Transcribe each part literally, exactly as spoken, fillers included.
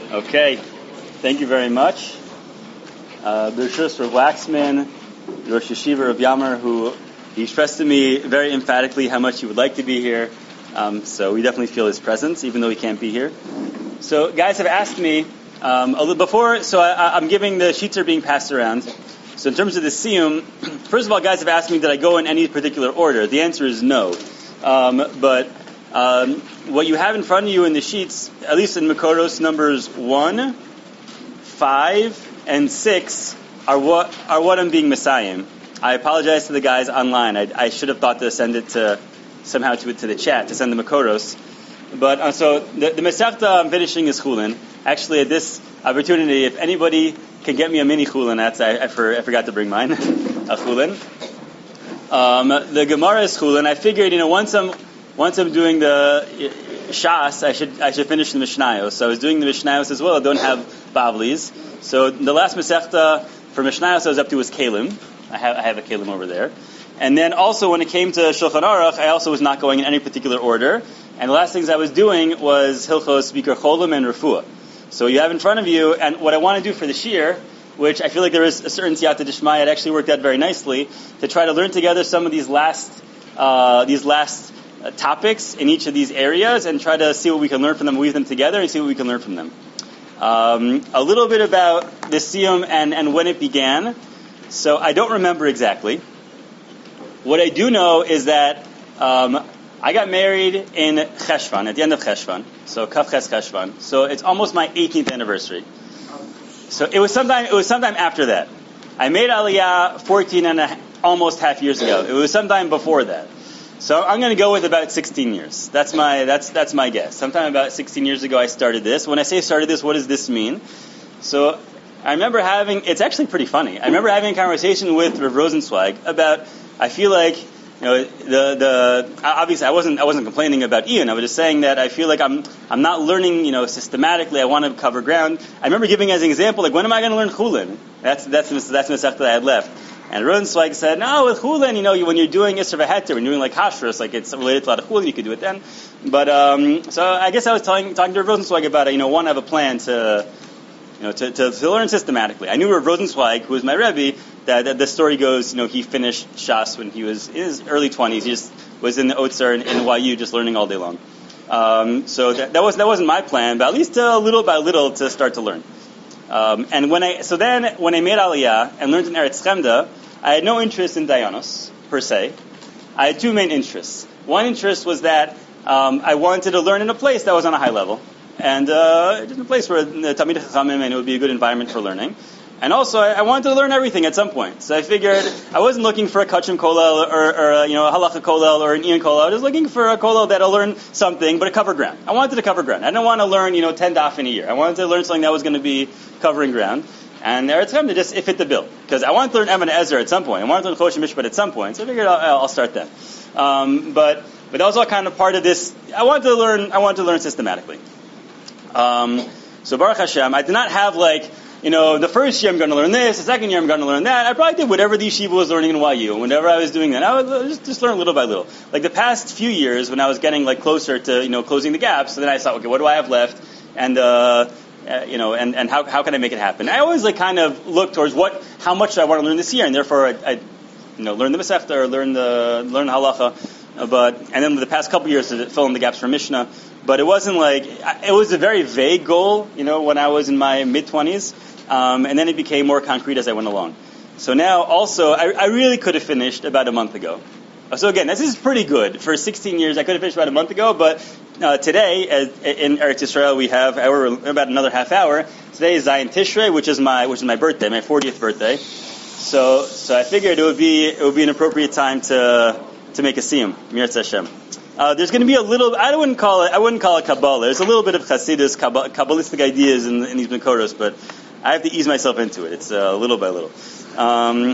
Okay, thank you very much. Uh, Bershus Rav Waxman, Rosh Yeshiva of Yammer, who he expressed to me very emphatically how much he would like to be here. Um, so we definitely feel his presence, even though he can't be here. So guys have asked me um, a little before. So I, I'm giving the sheets are being passed around. So in terms of the siyum, first of all, guys have asked me did I go in any particular order. The answer is no. Um, but um, what you have in front of you in the sheets, at least in Makoros numbers one, five, and six, are what are what I'm being Messiahim. I apologize to the guys online. I, I should have thought to send it to somehow to to the chat to send the Makoros. But uh, so the, the Masechta I'm finishing is Chulin. Actually, at this opportunity, if anybody can get me a mini Chulin, that's I, I, for, I forgot to bring mine. A Chulin. Um, the Gemara is Chulin. I figured, you know, once I'm once I'm doing the Shas, I should I should finish the Mishnayos. So I was doing the Mishnayos as well. I don't have Bavlis. So the last Masechta for Mishnayos I was up to was Kalim. I have I have a Kalim over there. And then also when it came to Shulchan Aruch, I also was not going in any particular order. And the last things I was doing was Hilchos Bikar Cholim and Refuah. So you have in front of you, and what I want to do for the Shir, which I feel like there is a certain Siyata Dishmaya, it actually worked out very nicely, to try to learn together some of these last uh, these last uh, topics in each of these areas, and try to see what we can learn from them, weave them together, and see what we can learn from them. Um, a little bit about the Siyum and, and when it began. So I don't remember exactly. What I do know is that um, I got married in Cheshvan, at the end of Cheshvan, so Kaf Ches Cheshvan. So it's almost my eighteenth anniversary. So it was sometime. It was sometime after that. I made Aliyah fourteen and a, almost half years ago. It was sometime before that. So I'm going to go with about sixteen years. That's my that's that's my guess. Sometime about sixteen years ago, I started this. When I say started this, what does this mean? So I remember having. It's actually pretty funny. I remember having a conversation with Rav Rosenzweig about. I feel like, you know, the the obviously I wasn't I wasn't complaining about Ian. I was just saying that I feel like I'm I'm not learning, you know, systematically. I want to cover ground. I remember giving as an example, like when am I going to learn Chulin? That's that's that's the Masechta that I had left. And Rosenzweig said, no, with Chulin, you know, when you're doing Isser V'Heter, when you're doing like Kashrus, like it's related to a lot of Chulin, you could do it then. But um, so I guess I was telling talking to Rosenzweig about it. You know, one, I have a plan to. You know, to, to, to learn systematically. I knew Rav Rosenzweig, who was my Rebbe, that, that the story goes, you know, he finished Shas when he was in his early twenties. He just was in the Otzer in, in Y U just learning all day long. Um, so that, that, was, that wasn't my plan, but at least uh, little by little to start to learn. Um, and when I, so then, when I made Aliyah and learned in Eretz Chemda, I had no interest in Dayanos, per se. I had two main interests. One interest was that um, I wanted to learn in a place that was on a high level. And uh, just a place where the Talmid Chachamim and it would be a good environment for learning. And also, I, I wanted to learn everything at some point. So I figured I wasn't looking for a Kachim Kolel or, or a, you know, a Halacha Kolel or an Ian Kolel. I was looking for a Kolel that'll learn something, but a cover ground. I wanted to cover ground. I didn't want to learn, you know, ten daf in a year. I wanted to learn something that was going to be covering ground. And Eretz Chemda just it fit the bill because I wanted to learn Evan Ezer at some point. I wanted to learn Chosh Mishpat at some point. So I figured I'll, I'll start then. Um, but but that was all kind of part of this. I wanted to learn. I wanted to learn systematically. Um, so Baruch Hashem, I did not have like, you know, the first year I'm going to learn this, the second year I'm going to learn that. I probably did whatever the yeshiva was learning in Y U. Whenever I was doing that, I would just, just learn little by little. Like the past few years when I was getting like closer to, you know, closing the gaps, so then I thought, okay, what do I have left? And, uh, uh, you know, and, and how, how can I make it happen? I always like kind of look towards what, how much do I want to learn this year? And therefore I, I you know, learn the Masechta or learn the, learn the Halacha. Uh, but, and then the past couple years to fill in the gaps for Mishnah. But it wasn't like, it was a very vague goal, you know, when I was in my mid-twenties, um, and then it became more concrete as I went along. So now, also, I, I really could have finished about a month ago. So again, this is pretty good. For sixteen years, I could have finished about a month ago, but uh, today, uh, in Eretz Yisrael, we have hour, about another half hour. Today is Zayin Tishrei, which is my which is my birthday, my fortieth birthday. So so I figured it would be it would be an appropriate time to to make a siyum, Mirat Hashem. Uh, there's going to be a little. I wouldn't call it. I wouldn't call it Kabbalah. There's a little bit of Chassidus, Kabbalistic ideas in, in these Makoros, but I have to ease myself into it. It's uh, little by little. Um,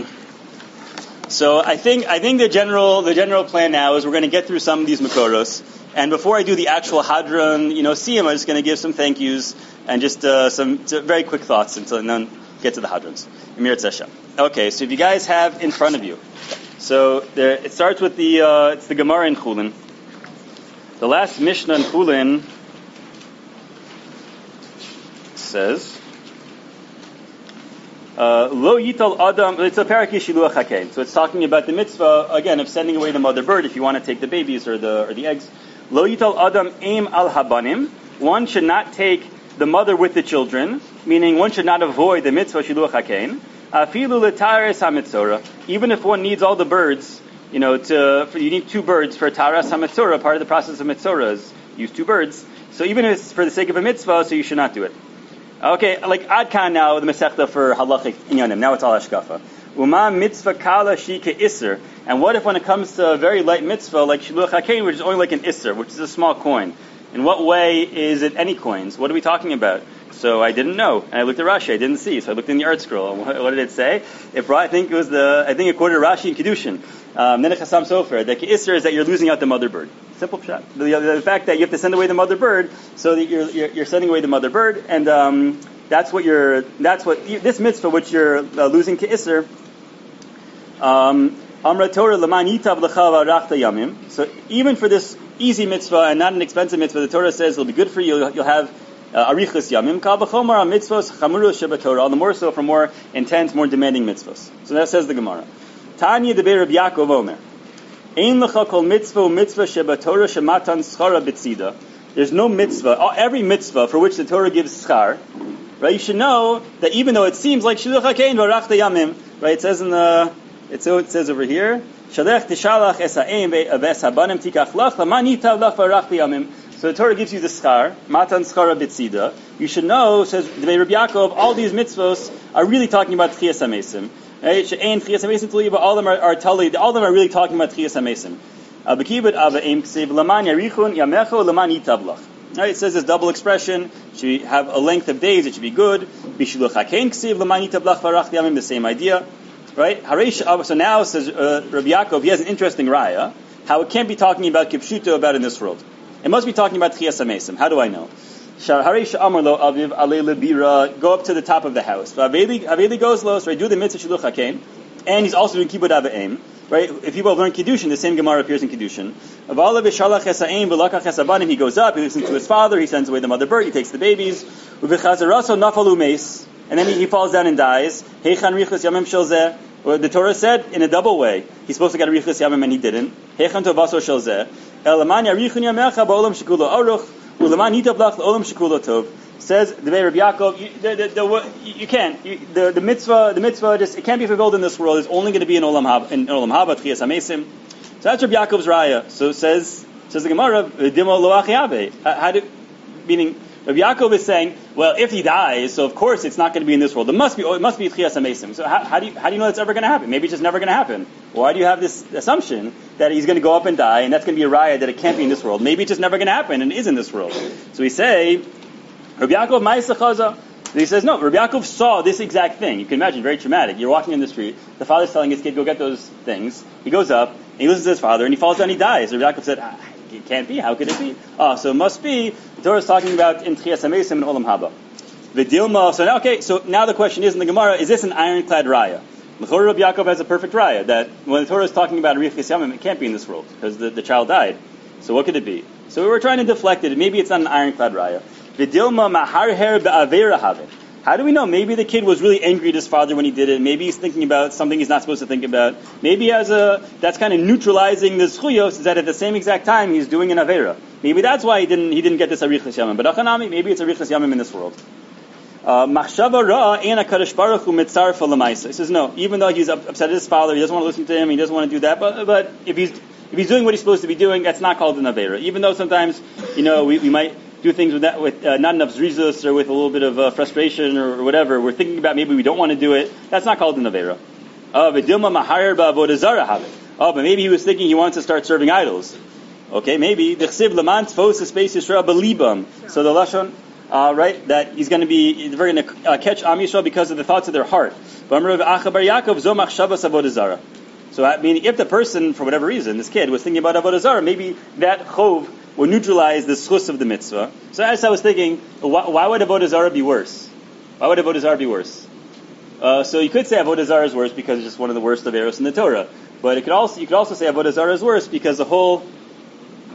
so I think I think the general the general plan now is we're going to get through some of these Makoros, and before I do the actual Hadron, you know, siyum, I'm just going to give some thank yous and just uh, some very quick thoughts until and then get to the Hadrons. Mirat Hashem. Okay, so if you guys have in front of you, so there, it starts with the uh, it's the Gemara in Chulin. The last Mishnah in Chulin. So says, uh, Lo yital adam, it's a parak yishiluach hakein. So it's talking about the mitzvah, again, of sending away the mother bird if you want to take the babies or the or the eggs. Lo yital adam aim al habanim. One should not take the mother with the children, meaning one should not avoid the mitzvah shiluach hakein. Afilu l'tares hamitzora. Even if one needs all the birds, you know, to for, you need two birds for taras hamitzora. Part of the process of mitzora is use two birds. So even if it's for the sake of a mitzvah, so you should not do it. Okay, like Adkan now, the Masechta for halachic inyanim. Now it's all hashkafa. Uma mitzvah kala shike isser. And what if when it comes to a very light mitzvah like shiluach hakein, which is only like an isser, which is a small coin? In what way is it any coins? What are we talking about? So I didn't know, and I looked at Rashi. I didn't see, so I looked in the art scroll. What, what did it say? It brought, I think it was the, I think it quoted Rashi in Kedushin. Nenech Hasam Sofer. The isser is that you're losing out the mother bird. Simple shot. The, the fact that you have to send away the mother bird, so that you're you're, you're sending away the mother bird, and um, that's what you're. That's what you, this mitzvah, which you're uh, losing to isser. Um, Amra Torah leman yitav lecha v'arachta yamim. So even for this easy mitzvah and not an expensive mitzvah, the Torah says it'll be good for you. You'll, you'll have uh, arichas yamim. Kal v'chomar mitzvos chamuros shebatorah. All the more so for more intense, more demanding mitzvahs. So that says the Gemara. Tanya debei Rabbi Yaakov Omer. Ein lecha kol mitzvah mitzvah shebatorah shematan schara b'tzida. There's no mitzvah, every mitzvah for which the Torah gives schar, right? You should know that even though it seems like shiluach hakein v'arachta yamim, right? It says in the, it says over here, shalech tishalach es ha'eim v'es habanim tikach lach laman yitav lach v'arachta yamim. So the Torah gives you the schar, matan schara b'tzida. You should know, says the Rabbi Yaakov, all these mitzvos are really talking about tchiyas hamesim. Right? She'ein tchiyas hamesim tuli, but all of them are, are tali, all of them are really talking about tchiyas hamesim. Right, it says this double expression. Should have a length of days. It should be good. The same idea, right? So now says uh, Rabbi Yaakov. He has an interesting raya. How it can't be talking about kipshuto about in this world. It must be talking about tchiyas hamesim. How do I know? Go up to the top of the house. Aveli goes low. So I do the mitzvah shiluach hakein, and he's also doing kibbud avim. Right? If people have learned Kiddushin, the same Gemara appears in Kiddushin. He goes up, he listens to his father, he sends away the mother bird, he takes the babies. And then he, he falls down and dies. The Torah said in a double way. He's supposed to get a Richus Yamim and he didn't. Says the Rabbi Yaakov, you, the, the, the, you can't. You, the, the mitzvah, the mitzvah, just it can't be fulfilled in this world. It's only going to be in Olam Haba, in Olam Haba, Tchiyas Hamesim. So that's Rabbi Yaakov's raya. So says says the Gemara, Dimo lo achiave. How do, meaning Rabbi Yaakov is saying, well, if he dies, so of course it's not going to be in this world. It must be, it must be Tchiyas Hamesim. So how, how do you how do you know that's ever going to happen? Maybe it's just never going to happen. Why do you have this assumption that he's going to go up and die, and that's going to be a raya that it can't be in this world? Maybe it's just never going to happen and is in this world. So we say. Rabbi Yaakov Ma'aseh Chaza. He says, no, Rabbi Yaakov saw this exact thing. You can imagine, very traumatic. You're walking in the street, the father's telling his kid, go get those things. He goes up, and he listens to his father, and he falls down, he dies. Rabbi Yaakov said, ah, it can't be, how could it be? Oh, so it must be, the Torah is talking about in Tchiyas Hamesim and Olam Haba. V'dilma, so now, okay, so now the question is in the Gemara, is this an ironclad raya? L'chorah Rabbi Yaakov has a perfect raya, that when the Torah is talking about Richis Yamim, it can't be in this world, because the, the child died. So what could it be? So we were trying to deflect it, maybe it's not an ironclad raya. V'dilma maharher be'avera haveh. How do we know? Maybe the kid was really angry at his father when he did it. Maybe he's thinking about something he's not supposed to think about. Maybe he has a, that's kind of neutralizing the zchuyos, is that at the same exact time he's doing an avera. Maybe that's why he didn't he didn't get this arichas yamim. But achanami, maybe it's arichas yamim in this world. Machshava ra ein HaKadosh Baruch Hu mitzarfa l'maisa. He says no, even though he's upset at his father, he doesn't want to listen to him, he doesn't want to do that. But but if he's if he's doing what he's supposed to be doing, that's not called an avera. Even though sometimes you know we, we might do things with that, with uh, not enough zrizus or with a little bit of uh, frustration or, or whatever. We're thinking about maybe we don't want to do it. That's not called an avera. Oh, but maybe he was thinking he wants to start serving idols. Okay, maybe the chsiv leman tfos space Yisrael belibam. So the lashon, uh, right, that he's going to be they're going to uh, catch Am Yisrael because of the thoughts of their heart. So that meaning if the person, for whatever reason, this kid was thinking about avodah zarah, maybe that chov will neutralize the schus of the mitzvah. So as I was thinking, why, why would avodah zarah be worse? Why would avodah zarah be worse? Uh, so you could say avodah zarah is worse because it's just one of the worst averos in the Torah. But it could also you could also say avodah zarah is worse because the whole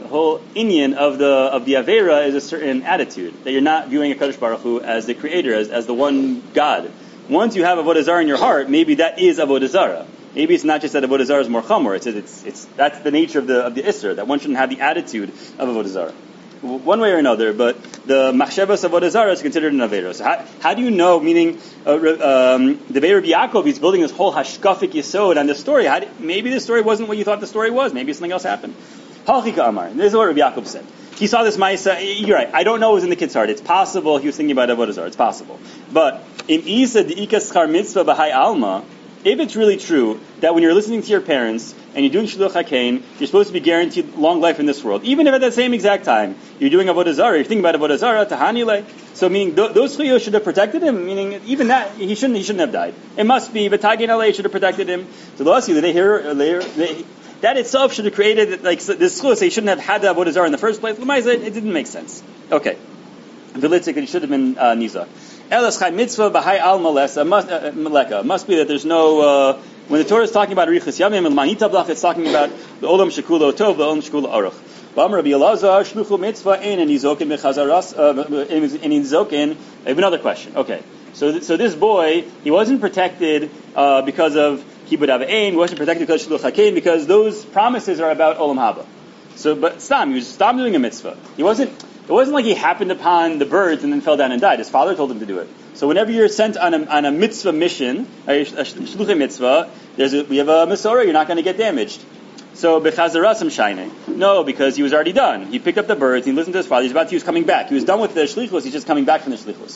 The whole inyan of the of the Avera is a certain attitude, that you're not viewing HaKadosh Baruch Hu as the creator, as, as the one God. Once you have Avodah Zarah in your heart, maybe that is Avodah Zarah. Maybe it's not just that Avodah Zarah is more chamor. It's, it's, it's, that's the nature of the of the Isser, that one shouldn't have the attitude of Avodah Zarah. One way or another, but the Machshavas Avodah Zarah is considered an Avera. So how, how do you know, meaning, uh, um, the Be'er Rabbi Yaakov, he's building this whole Hashkafik Yesod on this story. How do, maybe this story wasn't what you thought the story was. Maybe something else happened. Halchika Amar. This is what Rabbi Yaakov said. He saw this Maisa. You're right. I don't know what was in the kid's heart. It's possible he was thinking about Avodah Zarah. It's possible. But in Isa De'ika Schar Mitzvah B'hai Alma, if it's really true that when you're listening to your parents and you're doing Shluch HaKain, you're supposed to be guaranteed long life in this world, even if at that same exact time you're doing Avodah Zarah, you're thinking about Avodah Zarah, Tahanile. So meaning th- those chiyos should have protected him. Meaning even that he shouldn't he shouldn't have died. It must be, but Tagin Alei should have protected him. So the last year they hear they. That itself should have created like this chus. They shouldn't have had the Avodah Zarah in the first place. It didn't make sense. Okay, Vilitzik, it should have been uh, Nizak. Elas Chai Mitzvah B'hai Al Maleka. Must be that there's no uh, when the Torah is talking about Arichas Yamim and Manita Blach, it's talking about the Olam Shekulo Tov, the Olam Shekulo Aruch. B'Amar Rabbi Elazar Shluchu Mitzvah Ein and Nizokin Mechazaras and Nizokin. I have another question. Okay, so th- so this boy, he wasn't protected uh, because of Kibbud Av Ein, he wasn't protected because of Shluch HaKain, because those promises are about Olam Haba. So, but Stam, he was Stam doing a mitzvah. He wasn't, it wasn't like he happened upon the birds and then fell down and died. His father told him to do it. So whenever you're sent on a, on a mitzvah mission, a Shluch mitzvah, there's a, we have a Masorah, you're not going to get damaged. So, Bechazarasam Shaine. No, because he was already done. He picked up the birds, he listened to his father, he's about to, he was coming back. He was done with the shlichus, he's just coming back from the shlichus.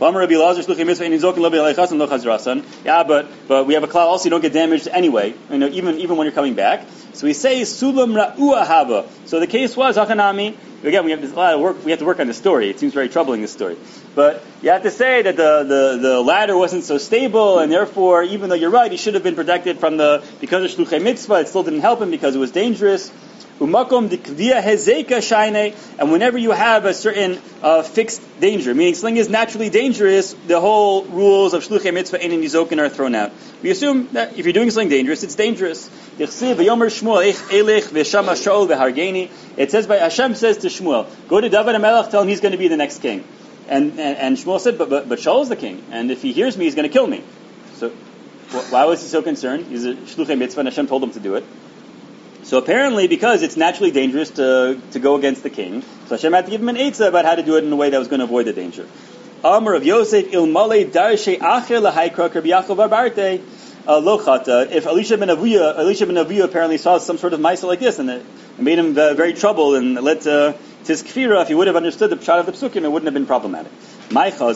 Yeah, but, but we have a cloud also, you don't get damaged anyway, you know, even, even when you're coming back. So we say, Sulam Ra'ua Haba. So the case was, Achanami, again, we have this, a lot of work, we have to work on the story. It seems very troubling, this story. But you have to say that the, the, the ladder wasn't so stable, and therefore, even though you're right, he should have been protected from the, because of Shluchei Mitzvah, it still didn't help him because it was dangerous. Umakom dikvia hezeka shaine, and whenever you have a certain uh, fixed danger, meaning something is naturally dangerous, the whole rules of Shluchei Mitzvah and Nizokin are thrown out. We assume that if you're doing something dangerous, it's dangerous. It says by Hashem says to Shmuel, go to David HaMelech, tell him he's going to be the next king. And, and, and Shmuel said, but, but, but Shaul is the king, and if he hears me, he's going to kill me. So why was he so concerned? He's a Shluchei Mitzvah, and Hashem told him to do it. So apparently, because it's naturally dangerous to to go against the king, so Hashem had to give him an eitzah about how to do it in a way that was going to avoid the danger. Amar of Yosef ilmale darshe acher lahaykra Rabbi Yaakov Barbarte lochata. If Elisha ben Avuya, Elisha ben Avuya apparently saw some sort of ma'aseh like this, and it, it made him uh, very troubled, and it led to his kfira. If he would have understood the pshat of the psukim, it wouldn't have been problematic. So, right, the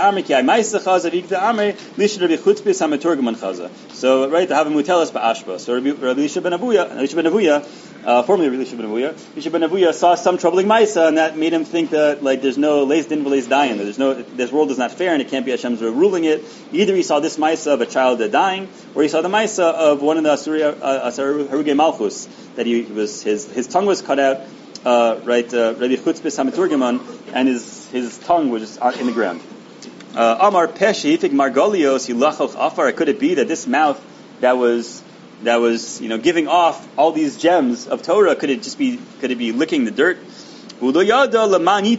Havamutelas ba'ashba. So, Rabbi Elisha ben Avuya, Elisha ben Avuya, uh, formerly Rabbi Elisha ben Avuya, Elisha ben Avuya saw some troubling ma'isa, and that made him think that, like, there's no leis din v'leis dayan. There's no, this world is not fair, and it can't be Hashem's ruling it. Either he saw this ma'isa of a child dying, or he saw the ma'isa of one of the Asuriya, uh, Harugei Malchus, that he was his his tongue was cut out. Uh, right, uh, Rabbi Chutzpis HaMeturgeman, and his his tongue was just in the ground. Amar Peshifik Margolios Yilachoch Afar. Could it be that this mouth that was that was you know giving off all these gems of Torah, could it just be could it be licking the dirt? He didn't know the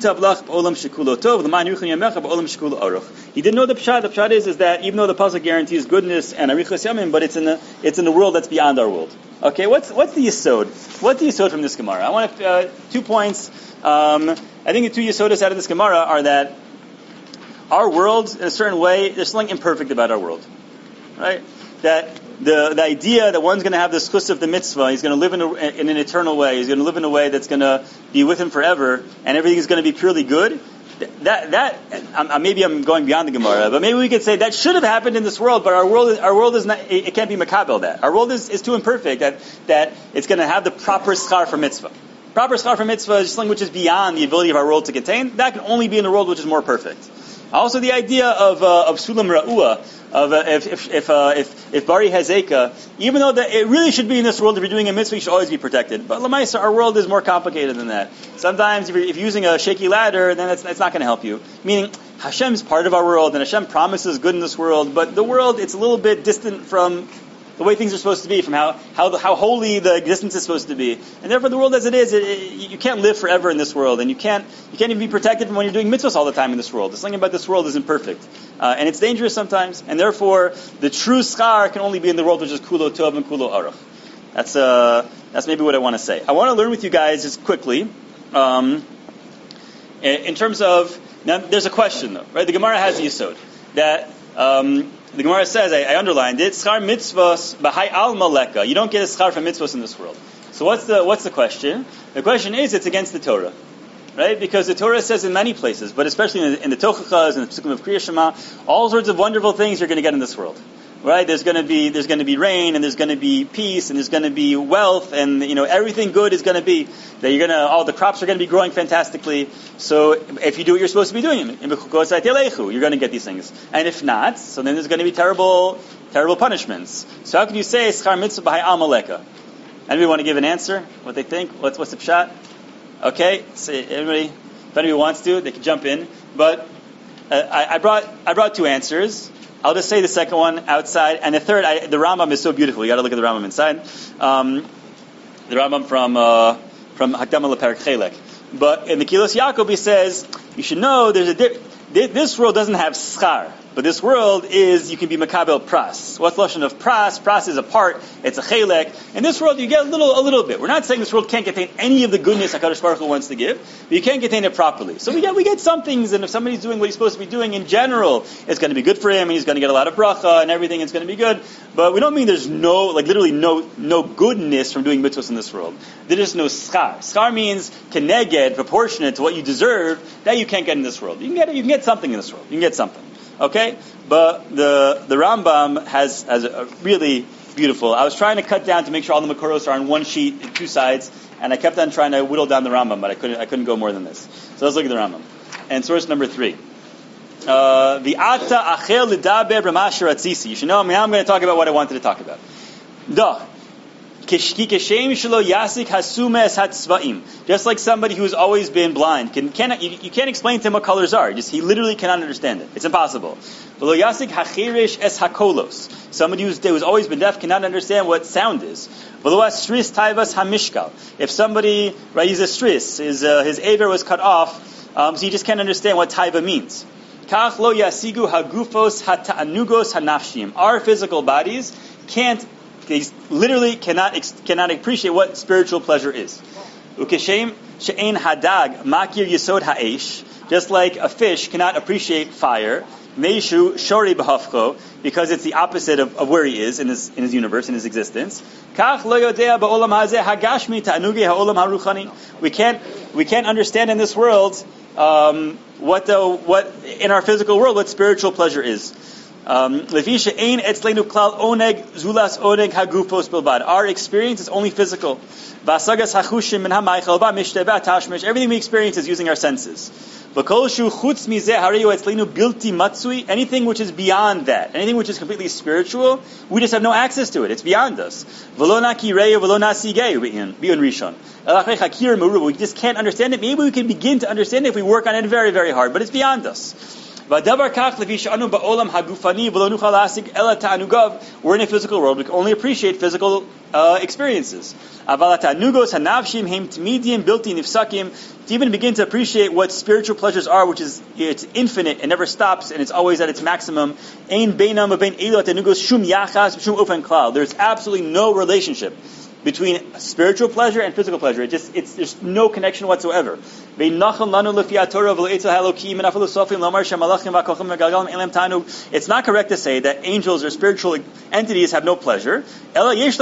pshat. The pshat is, is that even though the pasuk guarantees goodness and arichas yamim, but it's in the it's in the world that's beyond our world. Okay, what's what's the yesod? What's the yesod from this Gemara? I want to, uh, two points. Um, I think the two yesodas out of this Gemara are that our world, in a certain way, there's something imperfect about our world, right? That the the idea that one's going to have this chus of the mitzvah, he's going to live in, a, in an eternal way, he's going to live in a way that's going to be with him forever, and everything is going to be purely good. That that um, maybe I'm going beyond the Gemara, but maybe we could say that should have happened in this world, but our world is, our world is not. It, it can't be makabel that our world is, is too imperfect that that it's going to have the proper schar for mitzvah. Proper schar for mitzvah is something which is beyond the ability of our world to contain. That can only be in a world which is more perfect. Also, the idea of uh, of sulam ra'ua, of uh, if if if, uh, if if bari hazeka, even though that it really should be in this world, if you're doing a mitzvah, you should always be protected. But lamaisa, our world is more complicated than that. Sometimes, if you're, if you're using a shaky ladder, then it's, it's not going to help you. Meaning, Hashem's part of our world, and Hashem promises good in this world, but the world, it's a little bit distant from the way things are supposed to be, from how how the, how holy the existence is supposed to be, and therefore the world as it is, it, it, you can't live forever in this world, and you can't you can't even be protected from when you're doing mitzvahs all the time in this world. There's something about this world isn't perfect, uh, and it's dangerous sometimes, and therefore the true schar can only be in the world which is kulo tov and kulo aruch. That's uh that's maybe what I want to say. I want to learn with you guys just quickly, um, in, in terms of now. There's a question though, right? The Gemara has a yisod that. Um, The Gemara says, I, I underlined it, schar mitzvos b'hai al maleka. You don't get a schar from mitzvos in this world. So what's the what's the question? The question is, it's against the Torah, right? Because the Torah says in many places, but especially in the, in the Tochachas and the Pesukim of Kriya Shema, all sorts of wonderful things you're going to get in this world, right? There's going to be there's going to be rain, and there's going to be peace, and there's going to be wealth, and you know everything good is going to be that you're going to all the crops are going to be growing fantastically. So if you do what you're supposed to be doing, you're going to get these things. And if not, so then there's going to be terrible, terrible punishments. So how can you say schar mitzvah b'hai amaleka? Anybody want to give an answer? What they think? What's what's the pshat? Okay, so everybody, if anybody wants to, they can jump in. But uh, I, I brought I brought two answers. I'll just say the second one outside, and the third. I, the Rambam is so beautiful. You got to look at the Rambam inside. Um, the Rambam from uh, from Hakdama Leperek Chelek. But in the Kilos Yaakov, he says you should know there's a di- this world doesn't have schar, but this world is you can be makabel pras. What's the notion of pras? Pras is a part. It's a chelek. In this world, you get a little, a little bit. We're not saying this world can't contain any of the goodness HaKadosh Baruch Hu wants to give, but you can't contain it properly. So we get, we get some things, and if somebody's doing what he's supposed to be doing in general, it's going to be good for him, and he's going to get a lot of bracha, and everything is going to be good. But we don't mean there's no, like literally no, no goodness from doing mitzvahs in this world. There is no schar. Schar means keneged, proportionate to what you deserve, that you can't get in this world. You can get it, you can get something in this world. You can get something. Okay? But the the Rambam has has a really beautiful. I was trying to cut down to make sure all the Makoros are on one sheet, two sides, and I kept on trying to whittle down the Rambam, but I couldn't I couldn't go more than this. So let's look at the Rambam. And source number three. Uh, the Ata Achel Lidaber B'Masher Atzisi. You should know, I mean, now I'm going to talk about what I wanted to talk about. Duh. Just like somebody who's always been blind, can, cannot, you, you can't explain to him what colors are. Just he literally cannot understand it. It's impossible. Somebody who's, who's always been deaf cannot understand what sound is. If somebody, right, he's a stris, his uh, his aver was cut off, um, so he just can't understand what taiva means. Our physical bodies can't. They literally cannot cannot appreciate what spiritual pleasure is. Ukeshem she'ein hadag makir yisod ha'esh, just like a fish cannot appreciate fire. Meishu shori b'hafcho, because it's the opposite of, of where he is in his in his universe, in his existence. Kach lo yodea ba'olam hazeh hagashmi ta'anuge ha'olam haruchani. We can't we can't understand in this world um, what the what in our physical world what spiritual pleasure is. Um, Our experience is only physical. Everything we experience is using our senses. Anything which is beyond that, anything which is completely spiritual, we just have no access to it. It's beyond us. We just can't understand it. Maybe we can begin to understand it if we work on it very, very hard, but it's beyond us. We're in a physical world. We can only appreciate physical uh, experiences. To even begin to appreciate what spiritual pleasures are, which is it's infinite and never stops, and it's always at its maximum. There's absolutely no relationship between spiritual pleasure and physical pleasure. It just it's there's no connection whatsoever. It's not correct to say that angels or spiritual entities have no pleasure. They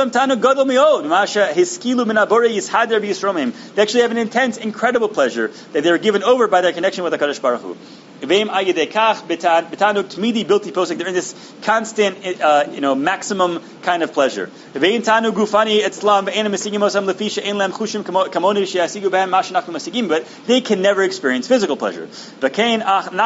actually have an intense, incredible pleasure that they're given over by their connection with the HaKadosh Baruch Hu. They're in this constant, uh, you know, maximum kind of pleasure. But they can never experience physical pleasure. And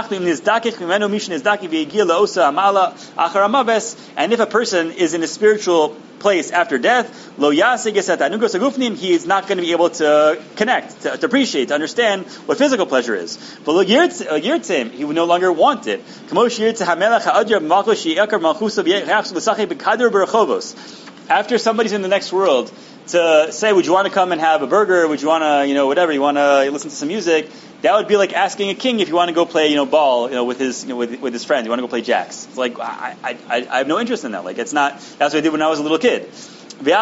if a person is in a spiritual place after death, he is not going to be able to connect, to, to appreciate, to understand what physical pleasure is. But he would no longer want it. after somebody's in the next world, to say, would you want to come and have a burger? Would you want to, you know, whatever, you want to listen to some music? That would be like asking a king if you want to go play, you know, ball, you know, with his, you know, with, with his friends. You want to go play jacks. It's like, I, I, I, I have no interest in that. Like, it's not, that's what I did when I was a little kid. Even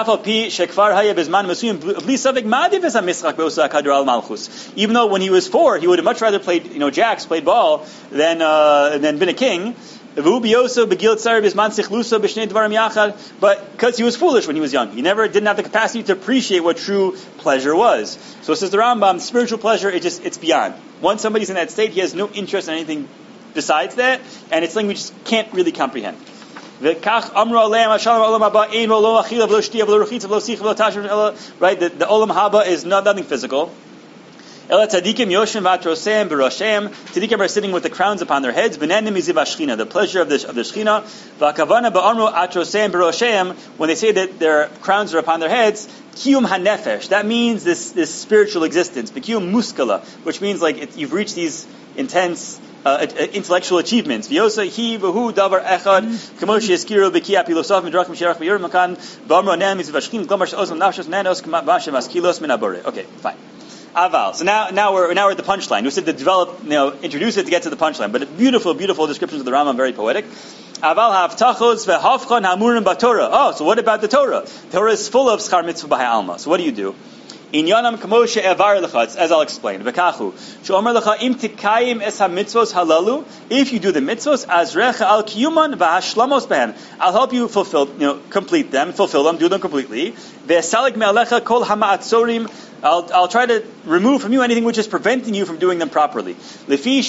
though when he was four, he would have much rather played, you know, jacks, played ball, than, uh, than been a king. But because he was foolish when he was young, he never didn't have the capacity to appreciate what true pleasure was. So says the Rambam, spiritual pleasure, it just it's beyond. Once somebody's in that state, he has no interest in anything besides that, and it's something we just can't really comprehend. Right, the, the Olam Haba is not nothing physical. Tzadikim are sitting with the crowns upon their heads. The pleasure of the of the Shechina. When they say that their crowns are upon their heads, kiyum hanefesh. That means this this spiritual existence. Kiyum muskala, which means like it, you've reached these intense uh, intellectual achievements. V'yosa hi v'hu davar echad kamo she'eskiru b'ki apilosav midrachim she'arach v'yer makan b'amro anem mitzvah shechina glomar she'ozam nafshos nanos k'ma she'maskilos min abore. Okay, fine. Aval. So now, now we're now we're at the punchline. We said to develop, you know, introduce it to get to the punchline. But beautiful, beautiful descriptions of the Rambam, very poetic. Aval haftachos vehafchon hamurim b'Torah. Oh, so what about the Torah? The Torah is full of schar mitzvah b'ha'alma. So what do you do? Inyanam kamo she'evar lecha, as I'll explain. V'kachu she'omer lecha im tikayim es hamitzvos halalu. If you do the mitzvos, azrecha al kiyuman v'hashlamos b'hen. I'll help you fulfill, you know, complete them, fulfill them, do them completely. Ve'esalik me'alecha kol hama'atzorim. I'll, I'll try to remove from you anything which is preventing you from doing them properly. A person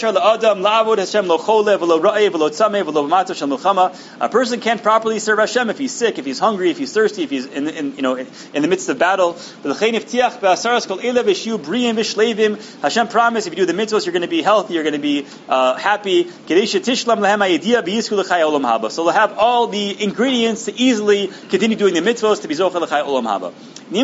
can't properly serve Hashem if he's sick, if he's hungry, if he's thirsty, if he's in, in you know in, in the midst of battle. Hashem promised if you do the mitzvahs, you're going to be healthy, you're going to be uh, happy. So they'll have all the ingredients to easily continue doing the mitzvahs to be zocheh l'chai olam haba. The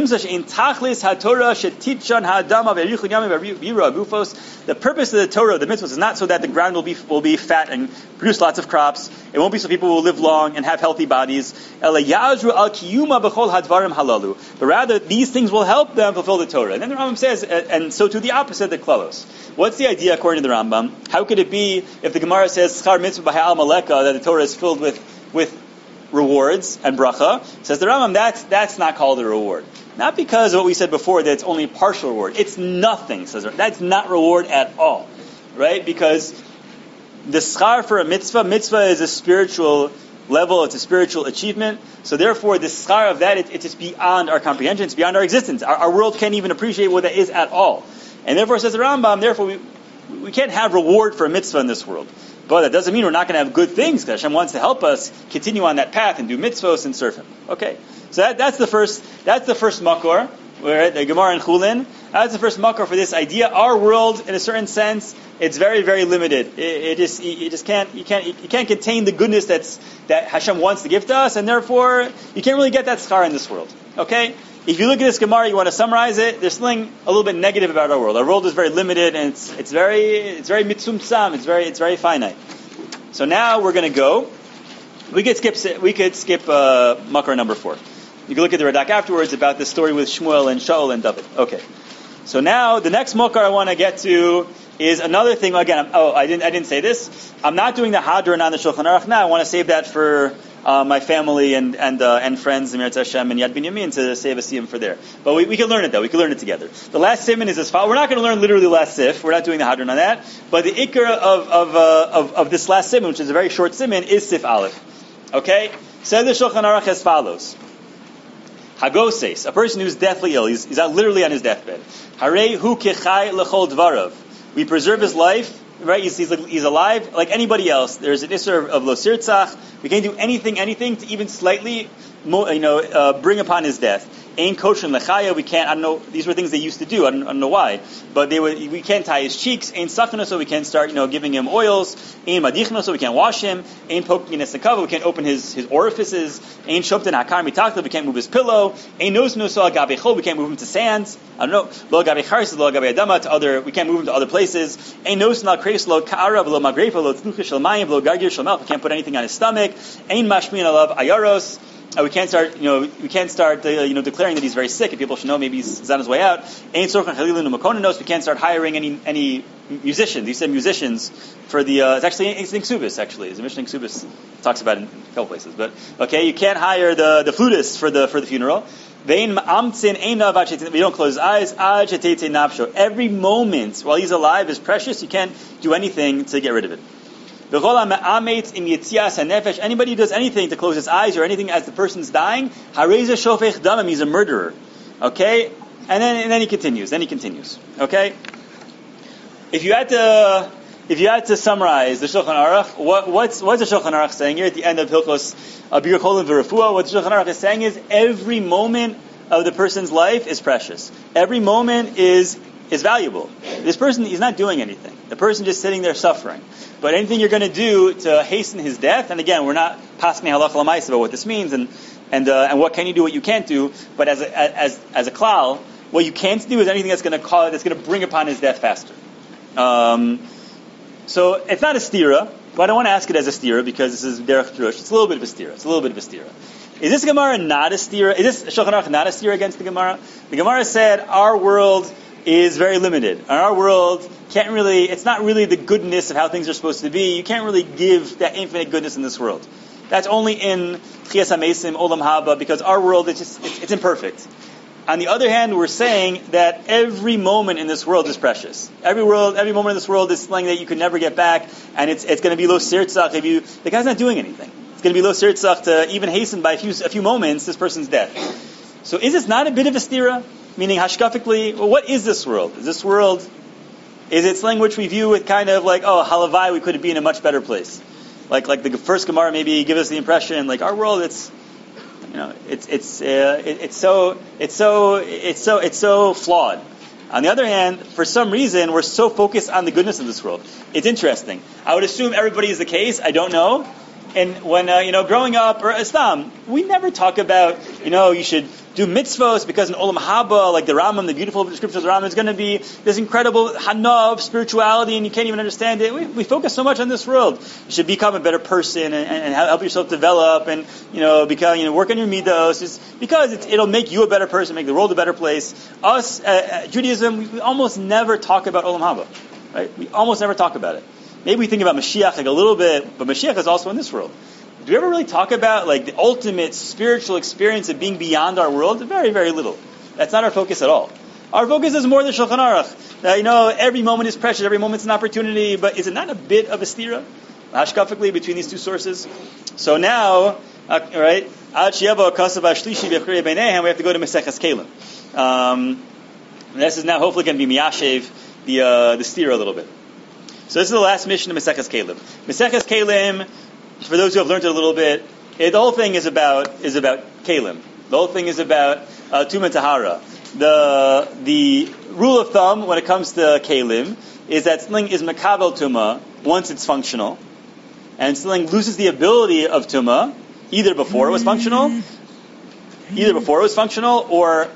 purpose of the Torah, the mitzvahs, is not so that the ground will be will be fat and produce lots of crops. It won't be so people will live long and have healthy bodies. But rather, these things will help them fulfill the Torah. And then the Rambam says, and so to the opposite, the klalos. What's the idea according to the Rambam? How could it be if the Gemara says schar mitzvah b'ha'al maleka, that the Torah is filled with with rewards and bracha? Says the Rambam, that's that's not called a reward. Not because of what we said before, that it's only a partial reward. It's nothing, says the Rambam. That's not reward at all. Right? Because the schar for a mitzvah, mitzvah is a spiritual level, it's a spiritual achievement. So therefore, the schar of that, it, it's just beyond our comprehension, it's beyond our existence. Our, our world can't even appreciate what that is at all. And therefore, says the Rambam, therefore we, we can't have reward for a mitzvah in this world. But that doesn't mean we're not going to have good things, because Hashem wants to help us continue on that path and do mitzvahs and serve Him. Okay, so that, that's the first. That's the first makor. We're at the Gemara in Chulin. That's the first makor for this idea. Our world, in a certain sense, it's very, very limited. It, it just, you just can't, you can't, you can't contain the goodness that's that Hashem wants to give to us, and therefore you can't really get that schar in this world. Okay. If you look at this Gemara, you want to summarize it, there's something a little bit negative about our world. Our world is very limited, and it's it's very it's very mitzumtzam, it's very it's very finite. So now we're going to go. We could skip we could skip uh, makar number four. You can look at the Radak afterwards about the story with Shmuel and Shaul and David. Okay. So now the next makar I want to get to is another thing. Again, I'm, oh, I didn't I didn't say this. I'm not doing the Hadron on the Shulchan Aruch now. I want to save that for Uh, my family and and uh, and friends, Emirat Hashem and Yad Binyamin, to save a siyum for there. But we, we can learn it though. We can learn it together. The last siman is as follows. We're not going to learn literally the last sif. We're not doing the hadron on that. But the ikar of of, uh, of of this last siman, which is a very short siman, is sif aleph. Okay. Says the Shulchan Aruch as follows: Hagoses, a person who's deathly ill. He's, he's out literally on his deathbed. Harei hu kechai lechol dvarav. We preserve his life. Right, he's, he's, he's alive like anybody else. There's an issur of lo sirtzach. We can't do anything, anything to even slightly, you know, uh, bring upon his death. Ein koshin lechaya. We can't. I don't know. These were things they used to do. I don't, I don't know why, but they would. We can't tie his cheeks. Ein sachana, so we can't start, you know, giving him oils. Ein madichna, so we can't wash him. Ein poking in his sakava, we can't open his, his orifices. Ein shopten hakar mitakla, we can't move his pillow. Ein nosnu so agabe chol, we can't move him to sands. I don't know. Lo agabe charis, lo agabe adama, to other. We can't move him to other places. Ein nosnu al kreis lo ka'ara, lo magrefa, lo tznucha shel mayim, lo gargir shel melch. We can't put anything on his stomach. Ein mashmin alav ayaros. Uh, we can't start, you know, we can't start, uh, you know, declaring that he's very sick, and people should know maybe he's, he's on his way out. Ain't sorchan chalilin u'makonos. We can't start hiring any any musicians. You said musicians for the. Uh, it's actually it's in Ksubis. Actually, it's a mission in Ksubis talks about it in a couple places. But okay, you can't hire the the flutist for the for the funeral. We don't close his eyes. Every moment while he's alive is precious. You can't do anything to get rid of it. Anybody who does anything to close his eyes or anything as the person's dying, he's a murderer. Okay? And then and then he continues. Then he continues. Okay? If you had to if you had to summarize the Shulchan Aruch, what, what's what's the Shulchan Aruch saying here at the end of Hilchos Biur Cholim V'Refuah? What the Shulchan Aruch is saying is every moment of the person's life is precious. Every moment is is valuable. This person, he's not doing anything. The person just sitting there suffering. But anything you're going to do to hasten his death, and again, we're not passing halacha l'maisa about what this means, and and uh, and what can you do, what you can't do. But as a, as as a klal, what you can't do is anything that's going to cause, that's going to bring upon his death faster. Um, so it's not a stira, but I don't want to ask it as a stira because this is derech drush. It's a little bit of a stira. It's a little bit of a stira. Is this Gemara not a stira? Is this Shulchan Aruch not a stira against the Gemara? The Gemara said our world is very limited. And our world can't really, it's not really the goodness of how things are supposed to be. You can't really give that infinite goodness in this world. That's only in Chiyas HaMesim, Olam Haba, because our world is just, it's, it's imperfect. On the other hand, we're saying that every moment in this world is precious. Every world, every moment in this world is something that you could never get back, and it's it's going to be lo sirtzach if you, the guy's not doing anything. It's going to be lo sirtzach to even hasten by a few, a few moments this person's death. So is this not a bit of a stira? Meaning, hashkafically, well, what is this world? Is this world, is it something which we view with kind of like, oh, halavai, we could be in a much better place? Like, like the first Gemara maybe give us the impression, like our world, it's, you know, it's, it's, uh, it, it's so, it's so, it's so, it's so flawed. On the other hand, for some reason, we're so focused on the goodness of this world. It's interesting. I would assume everybody is the case. I don't know. And when, uh, you know, growing up, or Islam, we never talk about, you know, you should do mitzvos because in Olam Haba, like the Rambam, the beautiful description of the Rambam, is going to be this incredible hana of spirituality and you can't even understand it. We, we focus so much on this world. You should become a better person and, and help yourself develop and, you know, become, you know, work on your midos. It's because it's, it'll make you a better person, make the world a better place. Us, uh, Judaism, we, we almost never talk about Olam Haba. Right? We almost never talk about it. Maybe we think about Mashiach like a little bit, but Mashiach is also in this world. Do we ever really talk about like the ultimate spiritual experience of being beyond our world? Very, very little. That's not our focus at all. Our focus is more the Shulchan Aruch. Uh, you know, every moment is precious, every moment's an opportunity, but is it not a bit of a stira, hashkafically, between these two sources? So now, uh, right, Ad Sheyavo Kasav Ashlishi V'Chrei Beineihem, we have to go to Maseches Kelim. Um, this is now hopefully going to be Miyashev, the uh, the stira a little bit. So this is the last mission of Maseches Kelim. Maseches Kelim, for those who have learned it a little bit, it, the whole thing is about is about Kelim. The whole thing is about uh, Tumah Tahara. The the rule of thumb when it comes to Kelim is that something is Makabel Tumah once it's functional, and something loses the ability of Tumah either before it was functional, either before it was functional, or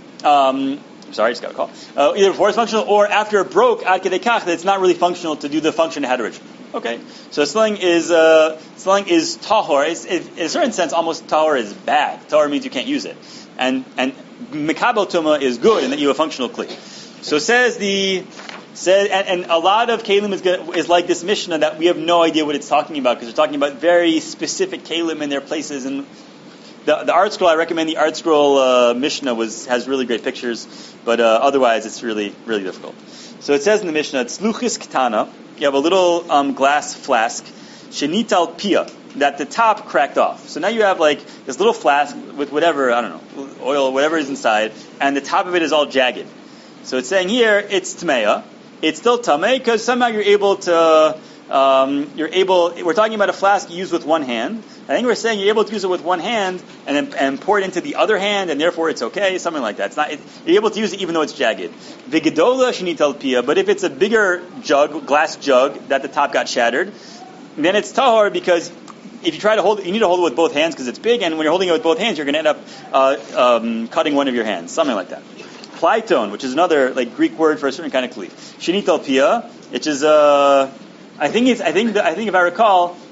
um, Sorry, I just got a call. Uh, either before it's functional or after it broke, ad kedei kach, that it's not really functional to do the function it had originally. Okay, so sling is uh, sling is tahor. It's, it, in a certain sense, almost tahor is bad. Tahor means you can't use it, and and mekabel tuma is good, and that you have a functional kli. So says the said, and, and a lot of kelim is good, is like this Mishnah that we have no idea what it's talking about because they're talking about very specific kelim in their places and. The, the art scroll, I recommend the art scroll uh, Mishnah was has really great pictures, but uh, otherwise it's really, really difficult. So it says in the Mishnah, Tzluchis Ketana, you have a little um, glass flask, Shenital Pia, that the top cracked off. So now you have like this little flask with whatever, I don't know, oil, whatever is inside, and the top of it is all jagged. So it's saying here, it's Tmeya. It's still Tameh because somehow you're able to, um, you're able, we're talking about a flask used with one hand. I think we're saying you're able to use it with one hand and then and pour it into the other hand, and therefore it's okay, something like that. It's not. It, you're able to use it even though it's jagged. V'gedola shenital pia, but if it's a bigger jug, glass jug that the top got shattered, then it's tahor because if you try to hold it, you need to hold it with both hands because it's big, and when you're holding it with both hands, you're going to end up uh, um, cutting one of your hands, something like that. Plyton, which is another like Greek word for a certain kind of kli. Shenital pia, which is uh, I think it's I think the, I think if I recall.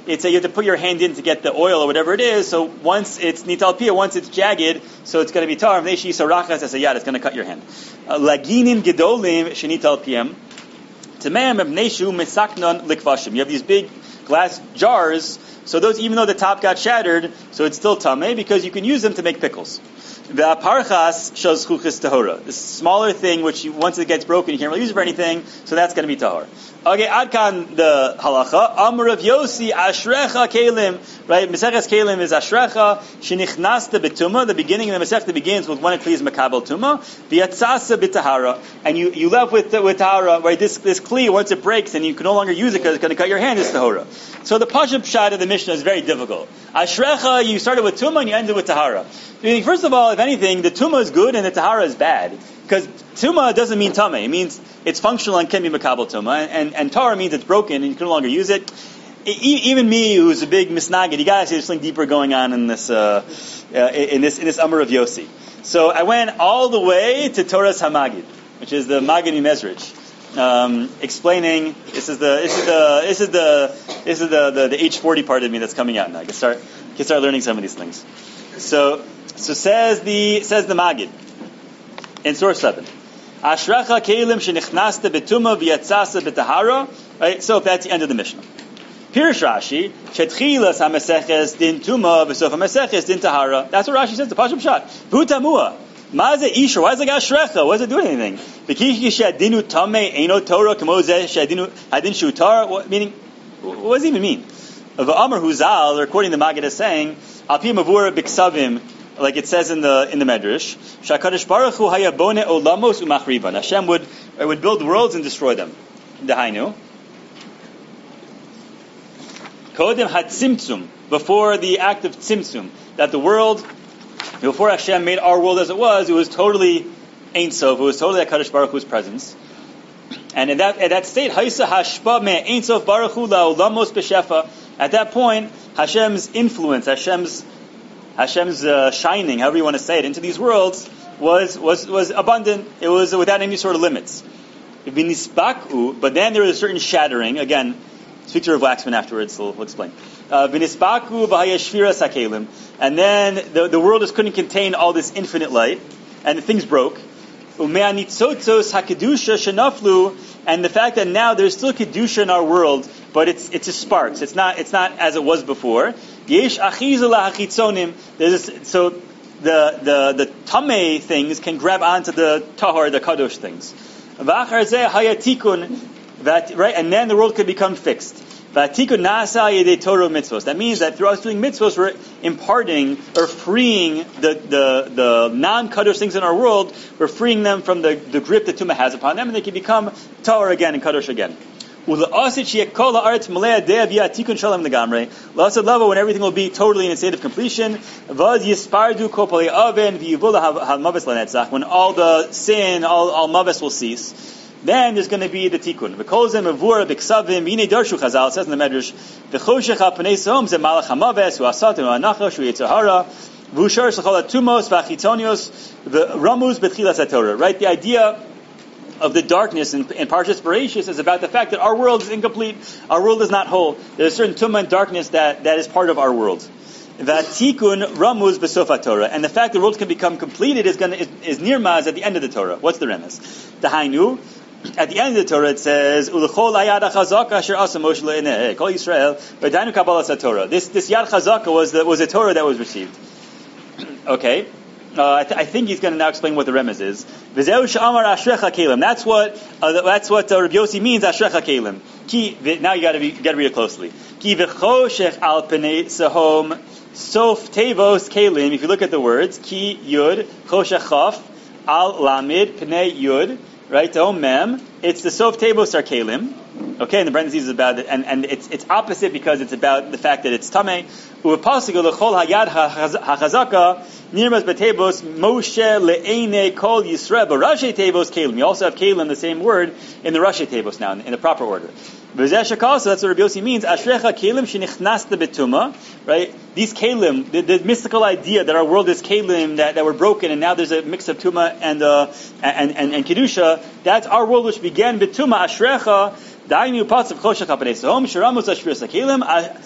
it's a, you have to put your hand in to get the oil or whatever it is. So once it's nital pia, once it's jagged, so it's going to be tar. V'neishi sarachas as a yad, it's going to cut your hand. Laginim gedolim shenital piem. Tamam abneshu misaknon likvashim. You have these big glass jars. So those, even though the top got shattered, so it's still tameh because you can use them to make pickles. The parchas shows chuchis tahora. This smaller thing, which you, once it gets broken, you can't really use it for anything. So that's going to be tahor. Okay, adkan the halacha. Amar of Yosi ashrecha kelim. Right, Maseches kelim is ashrecha shenichnasta betuma. The beginning of the Masechta begins with one it is makabel tuma. V'yatzasa b'tahara, and you you left with with tahara. Right, this this kli once it breaks and you can no longer use it because it's going to cut your hand. Is tahora. So the pashup shot of the Mishnah is very difficult. Ashrecha, you started with tuma and you ended with tahara. Meaning, first of all, if anything, the tuma is good and the tahara is bad. Because tuma doesn't mean tameh. It means it's functional and can be makabel tuma. And, and tahara means it's broken and you can no longer use it. E- even me, who's a big misnagid, you gotta see there's something deeper going on in this, uh, uh, in this, in this Amar of Yossi. So I went all the way to Torah's Hamagid, which is the Magid Mezrich, um, explaining, this is the, this is the, this is the, this is the, the, the H forty part of me that's coming out now. I can start, can start learning some of these things. So, so says the, says the Magid in source seven. Ashrecha kelim shenichnasta betuma v'yatzasa b'tahara. Right? So that's the end of the Mishnah. Pirush Rashi, Chetchilas HaMaseches din Tuma v'sof HaMaseches din Tahara. That's what Rashi says, the Pashup Shot. V'utamua. Maze Isha, why is it Ashrecha? Why does it do anything? V'kishi she'adinu tameh eino Torah k'mozeh she'adinu hadin shutar. Meaning, what does it even mean? V'amar Huzal, according to Maggid is saying, Al pi mavur b'ksavim, like it says in the in the Medrash, Shakadosh Baruch Hu hayabone olamos umachrivan. Hashem would would build worlds and destroy them. Dahainu. Kodem had tzimtzum, before the act of tzimtzum, that the world, before Hashem made our world as it was, it was totally Ein Sof, it was totally HaKadosh Baruch Hu's presence. And in that, at that state, Haisa Hashpa me Ein Sof Baruch Hu la'olamos b'shefa. At that point, Hashem's influence, Hashem's Hashem's uh, shining, however you want to say it, into these worlds was was was abundant. It was without any sort of limits. V'nisbaku, but then there was a certain shattering. Again, speak to Rav Waxman afterwards, so we'll explain. V'nisbaku v'hayashvira sakelim. And then the, the world just couldn't contain all this infinite light, and the things broke. Ume'anitzotzos hakedusha shenaflu, and the fact that now there's still kedusha in our world, but it's it's just sparks. It's not it's not as it was before. Yesh achizu lahachitzonim. There's this, so the the the tamei things can grab onto the tahar, the kadosh things. V'achar zeh hayatikun. That, right, and then the world could become fixed. That means that through us doing mitzvos, we're imparting or freeing the the, the non-kadosh things in our world. We're freeing them from the, the grip that Tumah has upon them, and they can become tahor again and kadosh again. Last level when everything will be totally in a state of completion. When all the sin, all, all maves will cease. Then there's going to be the tikkun. V'kolzem avura b'ksavim v'inei darshu Chazal. It says in the Medrash, v'choshech ha'panei sehom ze malach ha'maves v'asat v'anacha shu yitzahara v'ushar shachol ha'tumos v'achitonios v'ramuz b'tchilas ha'torah. Right? The idea of the darkness in, in Parshas Bereishis is about the fact that our world is incomplete. Our world is not whole. There's a certain tumah and darkness that, that is part of our world. V'tikun ramuz b'sof ha'torah. And the fact the world can become completed is going to, is, is nirmaz at the end of the Torah. What's the remez? The hainu. At the end of the Torah, it says, "Ulechol hayad hachazaka asher asa Moshe le'enei kol Yisrael v'dainu kabbalas haTorah." This this yad chazaka was the was a Torah that was received. Okay, uh, I, th- I think he's going to now explain what the remez is. V'zeu she'amar ashrecha kelim. That's what uh, that's what uh, Rabbi Yossi means. Ashrecha kelim. Ki now you got to got to read it closely. Ki v'choshech al penei sehom sof tevos kelim. If you look at the words, ki yud choshech chaf al lamid penei yud. Right, to mem, it's the sof tevos are kelim. Okay, and the parentheses is about it, and, and it's it's opposite because it's about the fact that it's tamei. U'v'pasigu l'chol hayad hachazaka nirmas b'tevos Moshe le'enei kol Yisrael b'rashi tevos kelim. You also have kelim, the same word, in the rashi tevos now, in, in the proper order. V'zeh shekal, so that's what Rabbi Yossi means. Ashrecha kelim shenichnaste betuma. Right, these kelim, the, the mystical idea that our world is kelim, that, that we're broken, and now there's a mix of tuma and uh, and and, and kedusha. That's our world which began betuma ashrecha. Dainu patzav choshev kapanesahom sheramus ashviras hakelim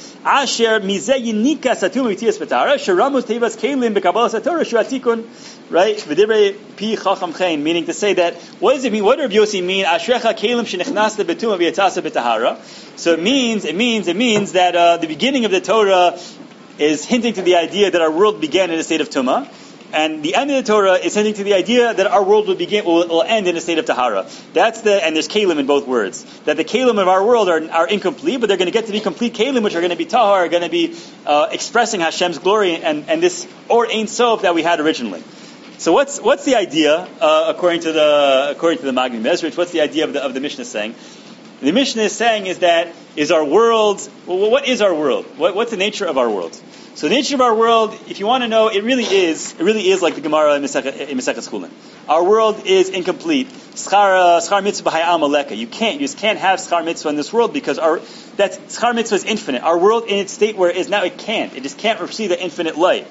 asher mizeh yinika satum v'tias betara sheramus tevas kelim b'kabbalas haTorah shuatikun. Right? V'divrei pi chacham chen, meaning to say that, what does it mean? What does Rabbi Yossi mean? Ashrecha kelim shenichnas lebetuma v'yatzasa betahara. So it means, it means, it means that uh, the beginning of the Torah is hinting to the idea that our world began in a state of tumah. And the end of the Torah is hinting to the idea that our world will begin, will, will end in a state of tahara. That's the, and there's kalim in both words. That the kalim of our world are, are incomplete, but they're going to get to be complete kalim, which are going to be tahar, are going to be uh, expressing Hashem's glory and, and this or Ein Sof that we had originally. So what's what's the idea uh, according to the according to the Magid Mezrich? What's the idea of the of the Mishnah saying? The Mishnah is saying is that is our world. Well, what is our world? What, what's the nature of our world? So the nature of our world, if you want to know, it really is, it really is like the Gemara in Masechet Chulin. Our world is incomplete. Schar, schar mitzvah b'hayam aleka. You can't, you just can't have schar mitzvah in this world because our, that schar mitzvah is infinite. Our world in its state where it is now, it can't. It just can't receive the infinite light.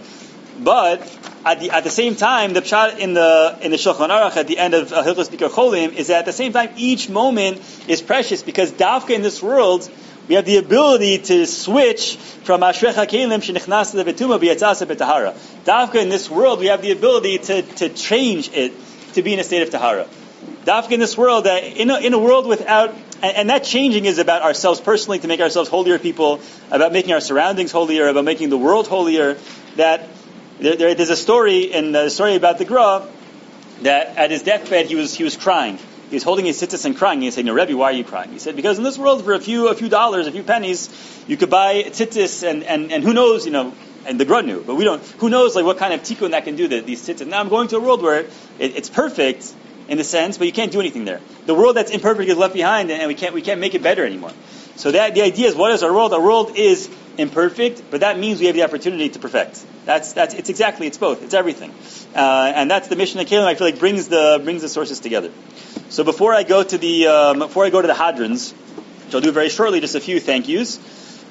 But at the at the same time, the pshat in the in the Shulchan Aruch at the end of uh, Hilchos Bikur Cholim is that at the same time each moment is precious because dafka in this world we have the ability to switch from Ashrecha Kelim shenichnas lebetuma v'yatzasa betahara. Dafka in this world we have the ability to to change it to be in a state of tahara. Dafka in this world, uh, in a in a world without and, and that changing is about ourselves personally to make ourselves holier people, about making our surroundings holier, about making the world holier. That There, there, there's a story in the story about the Gra that at his deathbed he was he was crying. He was holding his tzitzis and crying. He said, "No, Rebbe, why are you crying?" He said, "Because in this world, for a few a few dollars, a few pennies, you could buy tzitzis and, and, and who knows, you know." And the Gra knew, but we don't. Who knows, like what kind of tikkun that can do that these tzitzis. Now I'm going to a world where it, it's perfect in a sense, but you can't do anything there. The world that's imperfect is left behind, and we can't we can't make it better anymore. So that the idea is, what is our world? Our world is imperfect, but that means we have the opportunity to perfect. That's that's it's exactly it's both. It's everything, uh, and that's the Mishnah Kelim. I feel like brings the brings the sources together. So before I go to the um, before I go to the Hadrons, which I'll do very shortly, just a few thank yous.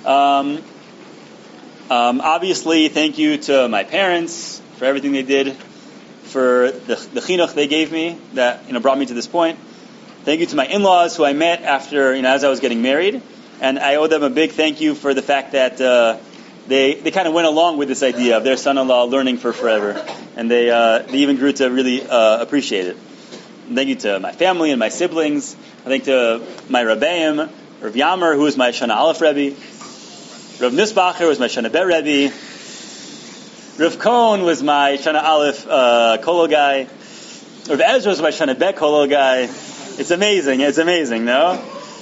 Um, um, obviously, thank you to my parents for everything they did, for the, the chinuch they gave me that you know brought me to this point. Thank you to my in-laws who I met after you know as I was getting married. And I owe them a big thank you for the fact that uh, they they kind of went along with this idea of their son-in-law learning for forever, and they uh, they even grew to really uh, appreciate it. And thank you to my family and my siblings. I think to my Rebbeim, Rav Yammer, who was my Shana Aleph Rebbe, Rav Nisbacher was my Shana Bet Rebbe, Rav Cohn was my Shana Aleph uh, Kolo guy, Rav Ezra was my Shana Bet Kolo guy. It's amazing. It's amazing, no?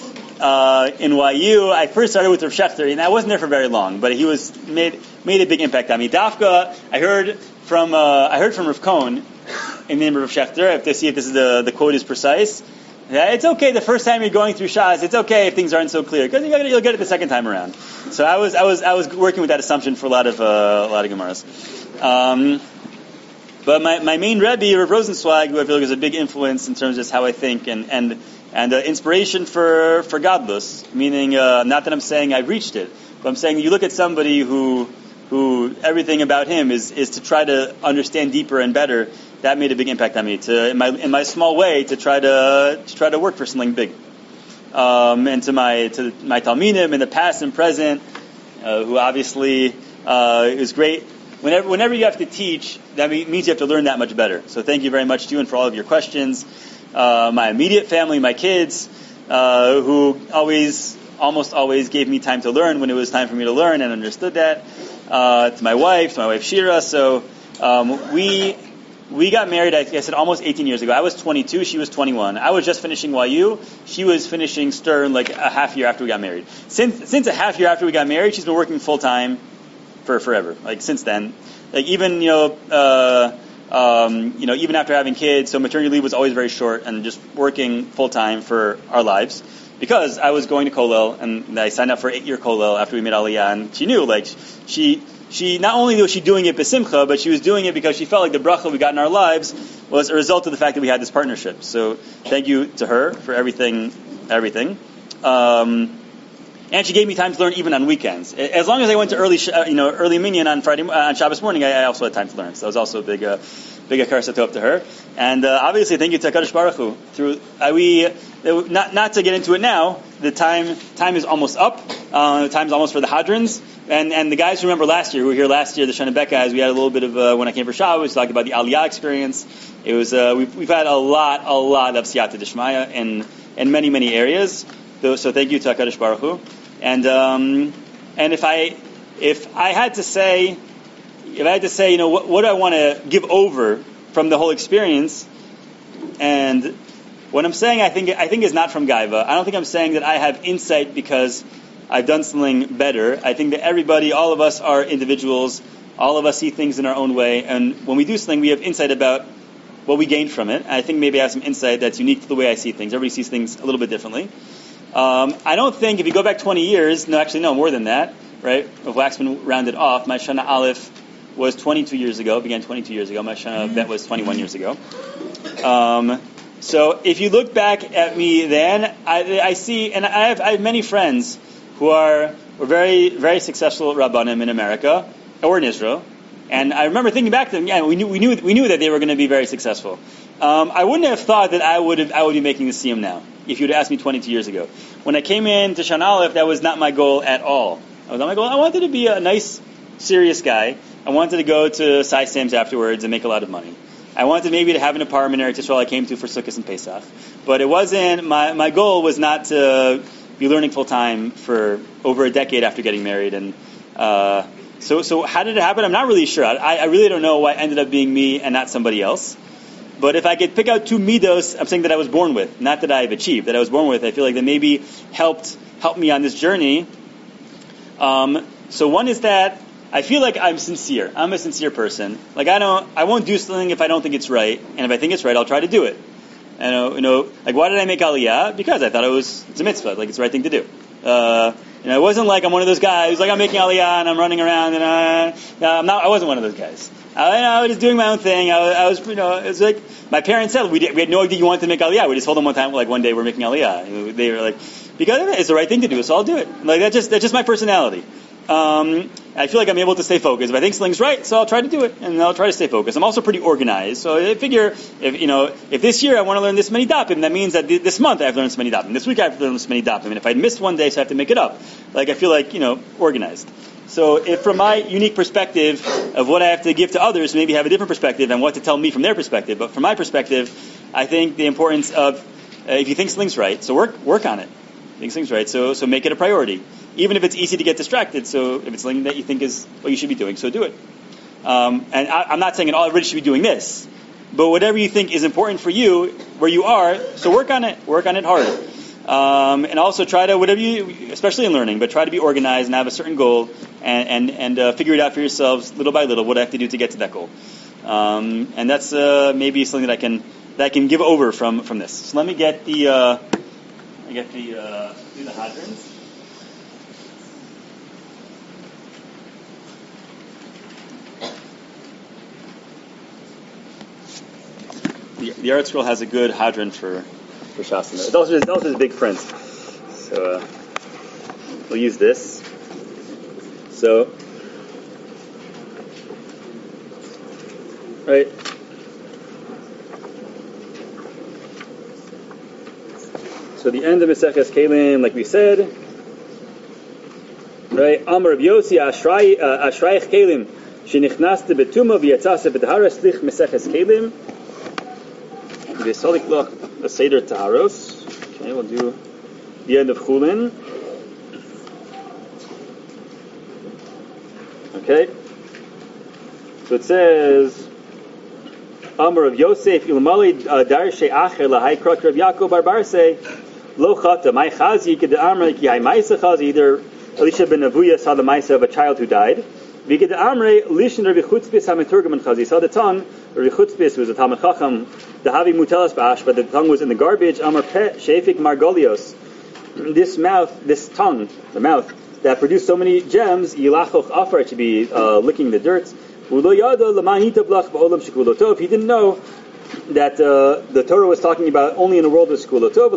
Uh, in Y U, I first started with Rav Shechter, and I wasn't there for very long, but he was made made a big impact on me. Dafka, I heard from uh, I heard from Rav Cohn in the name of Rav Shechter. I have to see if this is the the quote is precise. Yeah, it's okay the first time you're going through Shas. It's okay if things aren't so clear because you'll, you'll get it the second time around. So I was I was I was working with that assumption for a lot of uh, a lot of Gemaras. Um, but my my main Rebbe, Rav Rosenzweig, who I feel like is a big influence in terms of just how I think and and. And uh, inspiration for, for godless, meaning uh, not that I'm saying I've reached it, but I'm saying you look at somebody who who everything about him is, is to try to understand deeper and better. That made a big impact on me. To in my in my small way to try to to try to work for something big. Um, and to my to my Talmidim in the past and present, uh, who obviously uh, is great. Whenever whenever you have to teach, that means you have to learn that much better. So thank you very much to you and for all of your questions. Uh, my immediate family, my kids, uh, who always, almost always gave me time to learn when it was time for me to learn and understood that. Uh, to my wife, to my wife Shira. So um, we we got married, I, I said, almost eighteen years ago. I was twenty-two, she was twenty-one. I was just finishing Y U. She was finishing Stern like a half year after we got married. Since since a half year after we got married, she's been working full time for forever. Like since then, like even you know. Uh, Um, you know, even after having kids, so maternity leave was always very short and just working full time for our lives because I was going to Kollel and I signed up for an eight year Kollel after we made Aliyah, and she knew like she she not only was she doing it besimcha, but she was doing it because she felt like the bracha we got in our lives was a result of the fact that we had this partnership. So thank you to her for everything, everything. Um, And she gave me time to learn even on weekends. As long as I went to early, uh, you know, early minyan on Friday, uh, on Shabbos morning, I, I also had time to learn. So that was also a big, uh, big akar satov to her. And uh, obviously, thank you to Hakadosh Baruch Hu. Through uh, we, not not to get into it now. The time time is almost up. Uh, the time's almost for the Hadrons. And and the guys who remember last year, who were here last year, the Shana Bet guys, we had a little bit of, uh, when I came for Shabbos, we talked about the Aliyah experience. It was, uh, we've, we've had a lot, a lot of Siyata Dishmaya in, in many, many areas. So, so thank you to HaKadosh Baruch Hu. And, um, and if I, if I had to say, if I had to say, you know, what, what do I want to give over from the whole experience? And what I'm saying, I think, I think is not from Gaiva. I don't think I'm saying that I have insight because I've done something better. I think that everybody, all of us are individuals. All of us see things in our own way. And when we do something, we have insight about what we gained from it. And I think maybe I have some insight that's unique to the way I see things. Everybody sees things a little bit differently. Um, I don't think if you go back twenty years, no, actually, no, more than that, right? If Waxman rounded off, my Shana Aleph was twenty-two years ago, began twenty-two years ago. My Shana Bet was twenty-one years ago. Um, so if you look back at me then, I, I see, and I have, I have many friends who are were very, very successful Rabbanim in America or in Israel, and I remember thinking back to them. Yeah, we knew, we knew, we knew that they were going to be very successful. Um, I wouldn't have thought that I would have, I would be making the Siyum now if you'd asked me twenty-two years ago. When I came in to Shana Aleph, that was not my goal at all. That was not my goal. I wanted to be a nice, serious guy. I wanted to go to Sai Sam's afterwards and make a lot of money. I wanted maybe to have an apartment in Eretz Yisrael I came to for Sukkot and Pesach, but it wasn't. My my goal was not to be learning full time for over a decade after getting married, and uh, so so how did it happen? I'm not really sure. I, I really don't know why it ended up being me and not somebody else. But if I could pick out two midos, I'm saying that I was born with, not that I've achieved, that I was born with. I feel like that maybe helped helped me on this journey. Um, so one is that I feel like I'm sincere. I'm a sincere person. Like I don't, I won't do something if I don't think it's right, and if I think it's right, I'll try to do it. And, you know, like, why did I make Aliyah? Because I thought it was, it's a mitzvah, like, it's the right thing to do. Uh, you know, it wasn't like I'm one of those guys who's like, I'm making Aliyah and I'm running around and, uh, no, I'm not, I wasn't one of those guys. I, I was just doing my own thing. I, I was, you know, it was like, my parents said, we, did, we had no idea you wanted to make Aliyah. We just told them one time, like, one day we're making Aliyah. They were like, because it's the right thing to do, so I'll do it. Like, that's just, that's just my personality. Um, I feel like I'm able to stay focused. If I think something's right, so I'll try to do it, and I'll try to stay focused. I'm also pretty organized, so I figure if you know if this year I want to learn this many dapim, that means that th- this month I have to learn this many dapim. This week I have to learn this many dapim, and if I missed one day, so I have to make it up. Like I feel like you know organized. So if from my unique perspective of what I have to give to others, maybe have a different perspective and what to tell me from their perspective. But from my perspective, I think the importance of uh, if you think something's right, so work work on it. Think something's right, so so make it a priority. Even if it's easy to get distracted, so if it's something that you think is what you should be doing, so do it. Um, and I, I'm not saying that all everybody should be doing this, but whatever you think is important for you, where you are, so work on it. Work on it hard. Um, and also try to, whatever you, especially in learning, but try to be organized and have a certain goal and, and, and uh, figure it out for yourselves little by little, what I have to do to get to that goal. Um, and that's uh, maybe something that I can that I can give over from, from this. So let me get the, uh, I get the, uh, do the Hadrons. The, the Art Scroll has a good hadron for for Shasana. It's also it's also his big print, so uh, we'll use this. So, right. So the end of Maseches Kelim, like we said, right? Amar Rav Yossi Ashray Ashrayich Kelim shenichnaste betuma v'yatzase b'tahara slich Maseches Kelim. V'solik loch a seder taharos. Okay, we'll do the end of Chulin. Okay, so it says Amar Rav Yosef Ilmali Darshe Acher Lahai Krok Rav Yaakov Barbarse Lo Chata My Chazi Ked Amar Ki Hai Ma'isa Chazi. Either Elisha ben Avuya saw the Ma'isa of a child who died. V'Ked Amre Lishin Rav Chutzpis HaMeturgam Chazi saw the tongue. Rav Chutzpis was a Talmid Chacham. The Havi Mutelas Ba'ash, but the tongue was in the garbage. Amar Peh Shefik Margolios. This mouth, this tongue, the mouth that produced so many gems, Yilachoch Afar, it should be uh, licking the dirt. He didn't know that uh, the Torah was talking about only in the world of Shkulotov.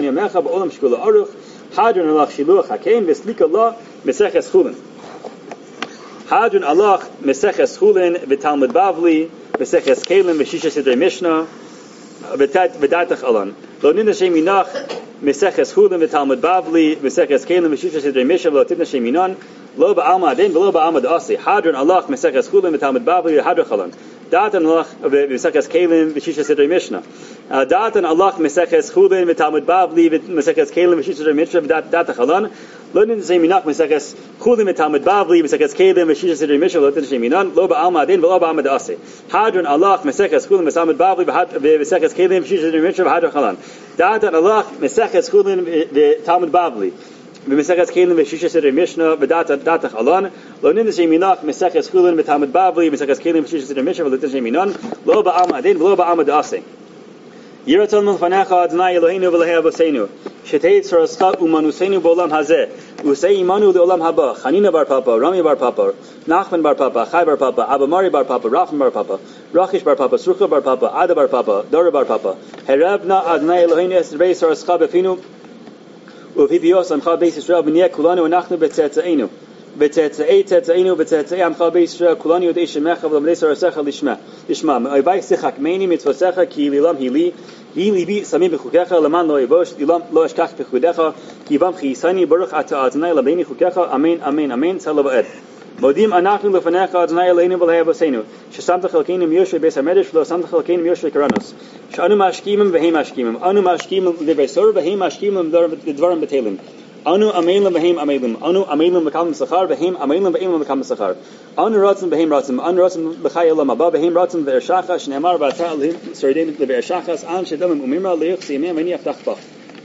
Hadron alach shiluach hakeim v'slika la meseches chulin. Hadron alach meseches chulin v'talmud bavli meseches kelim v'shisha sidrei mishnah v'datach alon. Lo nidna shem minach meseches chulim v'talmud bavli meseches kelim v'shisha sidrei mishav lo tidna shem minon lo ba'alma adin v'lo ba'alma da'asi hadron alach meseches chulim v'talmud bavli v'hadrach alon. Datan alach meseches kelim v'shisha sidrei mishnah. Datan alach meseches chulim v'talmud bavli meseches kelim v'shisha sidrei mishnah v'datach alon. Lo nidna shem minach meseches chulim v'talmud bavli meseches kelim v'shisha sidrei mishnah lo tidna shem minon lo ba'alma adin v'lo ba'alma da'asi hadron alach meseches chulim v'talmud bavli v'meseches kelim v'shisha sidrei mishnah v'hadrach alon. Datan alach meseches chulin v'talmud bavli v'meseches kelim v'shisha sidrei mishnah v'datach alon lo nidna shem minach meseches chulin v'talmud bavli v'meseches kelim v'shisha sidrei mishnah v'lo shem minon lo ba'alma adin v'lo ba'alma da'asi Yiraton l'fanecha Adonai Eloheinu v'lehei avoseinu shetei tzarascha umanuseinu b'olam hazeh usei imanu le'olam haba Chanina bar Papa Rami bar Papa Nachman bar Papa Chai bar Papa Abamari bar Papa Rafam bar Papa Rachish bar Papa Srucha bar Papa Ada bar Papa Dora bar Papa Herabna Adonai Eloheinu es rei tzarascha b'finu u'v'hivios amcha beis Yisrael v'niyeh kulanu v'nachnu b'tzetzainu v'tzetzei tzetzainu v'tzetzei amcha beis Yisrael kulanu yodei shemecha v'lamdei tzarasecha lishma lishma me'oivai sichakmeini mitzvosecha ki lilam hili Hi libi samim b'chukecha leman lo yivosh ilam lo eshkach b'chudecha kivam chisani baruch ata Adonai labeini chukecha amen amen amen tzala v'ed modim anachnu lefanecha Adonai Eloheinu v'lehei avoseinu shesamta chalkeinu miyoshvei beis hamedrash v'lo samta chalkeinu miyoshvei karanos she'anu mashkimim v'heim mashkimim anu mashkimim l'vesor v'heim mashkimim l'dvarim b'telim anu amelim v'heim amelim anu amelim v'kalm sachar v'heim amelim v'eim v'kalm sachar anu ratzim v'heim ratzim anu ratzim l'chai olam haba v'heim ratzim v'ershachas shne'amar v'ata l'him sordin v'ershachas an shedamim umimra l'yich siyamim v'niach tachbach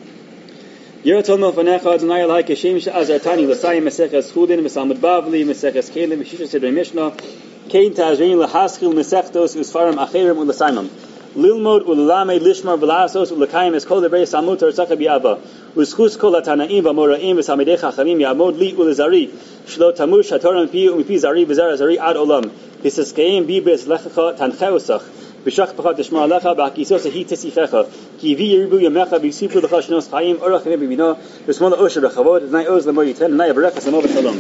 Yiraton l'fanecha Adonai Elohai keshem she'azartani l'sayim meseches chulin v'salmud bavli meseches kelim v'shisha sidrei mishnah kein tazrin l'haskil mesechtos usfarim acherim u'lesaimam Lilmod ulalamed lishmar v'lasos ulakayim es kol devrei samut arzacha bi'ava u'schus kol atanaim v'amoraim v'samidei chachamim ya'amod li ulazari shlo tamush hatoram pi u'mipi zari v'zar zari ad olam v'seskeim bi b'eslechecha tancheusach v'shach pachat tishmar alecha b'hakisos ahi tesifecha ki vi yiribu yamecha v'yisipu l'cha shnos chayim orach nebi bino v'smola osher b'chavod v'nai oz l'mo yitel v'nai avarech v'samo v'shalom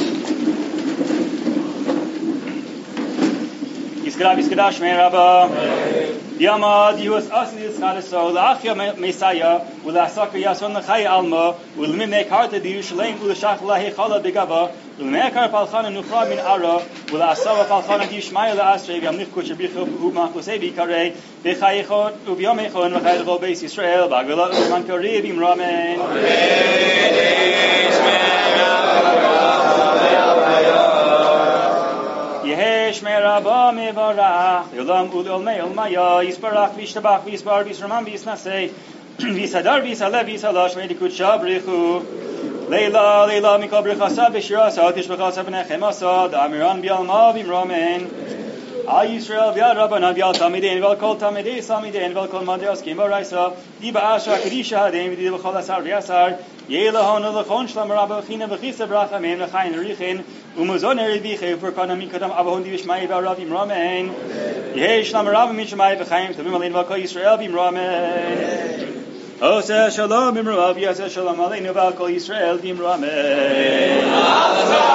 Yisgadav Yisgadav Shmei Rabbah Yamad Yus Asli Yitzchadaso La'achya Mesaya Ula'asaka Yason L'chai Alma Ul'mimei Karta D'Yushalem Ul'shach Lahi Chala B'gava Ul'meikar Palchana Nufra Min Ara Ul'asava Palchana D'Yishmaya La'asrei V'yamnich Kuchabichu U'machusei B'ikarei V'chayechot U'vyomechon V'chai L'vol Beis Yisrael B'agvila U'man Kari V'imramen Yehi Shmei Rabbah mevarach Yolam ul'olmei olmaya Yisbarach v'yishtabach v'yisbar v'yisraman v'yisnasei V'yisadar v'yisaleh v'yisalah Shmei dikut shabrichu Leila Leila mikol brichasa v'shirasa Tishbachasa v'nechemasa Da'amiran b'yalma v'imramen Al Yisrael v'yal Rabbana v'yal Tamidein v'al kol Tamidei Samidein v'al kol Madiyaskim v'raisa Diba Asha Kedisha Hadein v'di v'chol asar v'yasar Yelahon l'chon shlam Rabba v'china v'chisa v'rachamim l'chayin richin Umuzon eriviche v'rkana mikadam avahon divishmai v'arav imramen Yehi shlam Rabba mishmai v'chayim tavim alein v'al kol Yisrael v'imramen Oseh shalom imrav yaseh shalom aleinu v'al kol Yisrael v'imramen